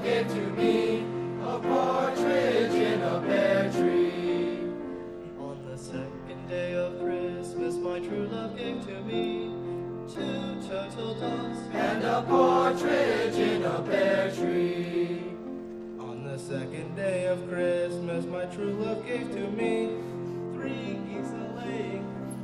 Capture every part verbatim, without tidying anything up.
gave to me a partridge in a pear tree. On the second day of Christmas, my true love gave to me two turtle doves and a partridge in a pear tree. On the second day of Christmas, my true love gave to me three geese a-laying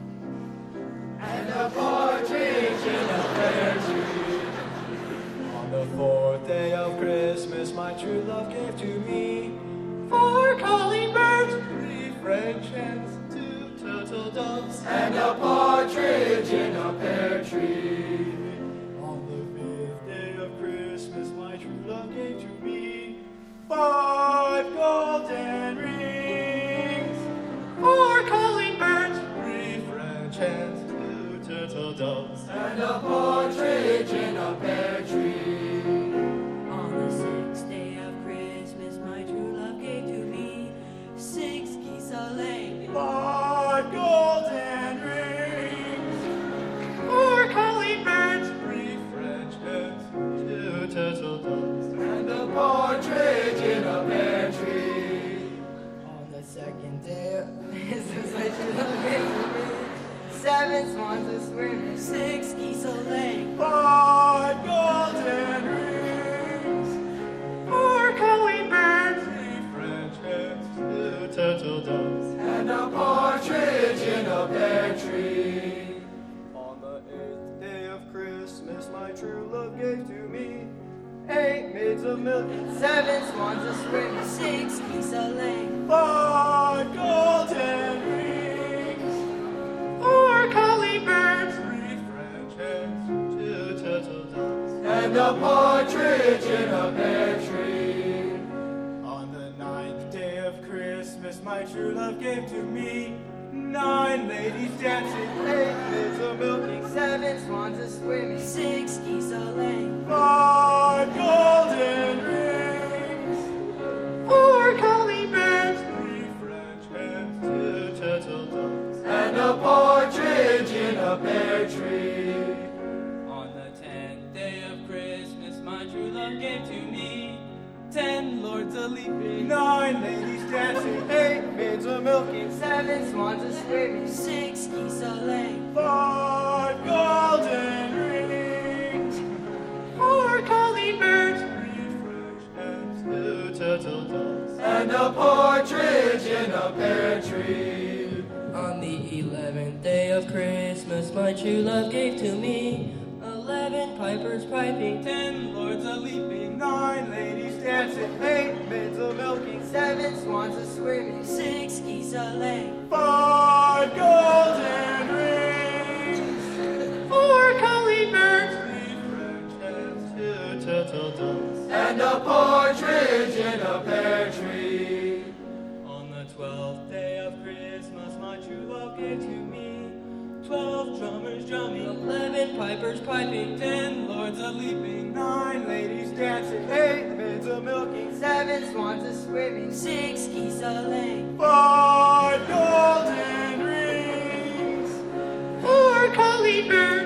and a partridge in a pear tree. On the fourth day of Christmas, my true love gave to me four calling birds, three French hens, two turtle doves, and a partridge in a pear tree. On the fifth day of Christmas, my true love gave to me five golden rings, four calling birds, three French hens, two turtle doves, and a partridge in a pear tree. On the sixth day of Christmas, my true love gave to me six geese a-laying, five golden rings, four calling birds, three French hens, two turtle doves, and a partridge in a pear tree. On the second day of Christmas, my true love gave to me seven swans a swimming, six geese a-laying, five golden rings, four calling birds, three French hens, two turtle doves, and a partridge in a pear tree. On the eighth day of Christmas, my true love gave to me eight maids of milk, seven swans a swimming, six geese a-laying, five golden rings, four calling birds, three French hens, two turtle doves, And a partridge in a pear tree. On the ninth day of Christmas, my true love gave to me nine ladies dancing, eight maids of milking, seven swans a swimming, six geese a-laying, five golden rings, four calling birds, three French hens, two turtle doves, And a partridge in a pear tree. On the tenth day of Christmas, my true love gave to me ten lords a-leaping, nine ladies dancing, eight maids a milking, seven swans a swimming, six geese a-laying, five golden rings, four calling birds, three French hens, two turtle doves, And a partridge in a pear tree. On the eleventh day of Christmas, my true love gave to me eleven pipers piping, ten lords a-leaping, nine ladies dancing, eight maids a milking, seven swans a swimming, six geese a-laying, five golden rings, four calling birds, three French hens, two turtle doves, And a partridge in a pear tree. On the twelfth day of Christmas, my true love gave to me twelve drummers drumming, eleven pipers piping, ten lords a-leaping, nine ladies dancing, eight maids a milking, seven swans a swimming, six geese a-laying, five golden rings, four calling birds,